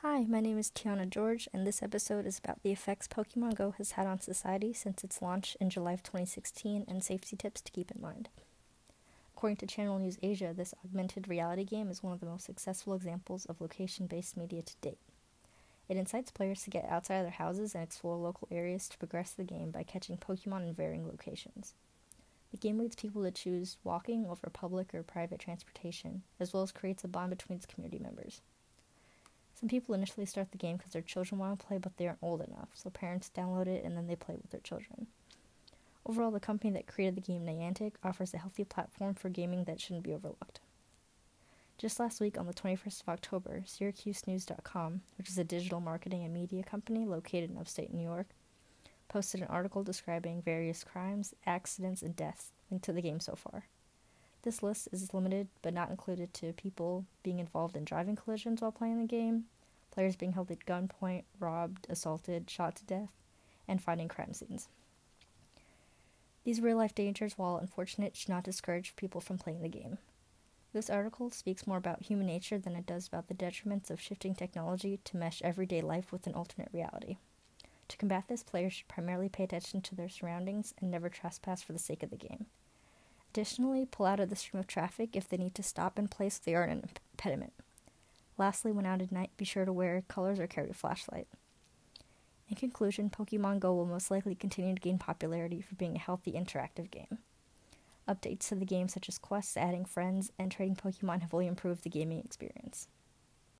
Hi, my name is Tiana George, and this episode is about the effects Pokemon Go has had on society since its launch in July of 2016 and safety tips to keep in mind. According to Channel News Asia, this augmented reality game is one of the most successful examples of location based media to date. It incites players to get outside of their houses and explore local areas to progress the game by catching Pokemon in varying locations. The game leads people to choose walking over public or private transportation, as well as creates a bond between its community members. Some people initially start the game because their children want to play but they aren't old enough, so parents download it and then they play with their children. Overall, the company that created the game, Niantic, offers a healthy platform for gaming that shouldn't be overlooked. Just last week, on the 21st of October, SyracuseNews.com, which is a digital marketing and media company located in upstate New York, posted an article describing various crimes, accidents, and deaths linked to the game so far. This list is limited but not included to people being involved in driving collisions while playing the game, players being held at gunpoint, robbed, assaulted, shot to death, and finding crime scenes. These real-life dangers, while unfortunate, should not discourage people from playing the game. This article speaks more about human nature than it does about the detriments of shifting technology to mesh everyday life with an alternate reality. To combat this, players should primarily pay attention to their surroundings and never trespass for the sake of the game. Additionally, pull out of the stream of traffic if they need to stop in place they are an impediment. Lastly, when out at night, be sure to wear colors or carry a flashlight. In conclusion, Pokemon Go will most likely continue to gain popularity for being a healthy, interactive game. Updates to the game such as quests, adding friends, and trading Pokemon have only improved the gaming experience.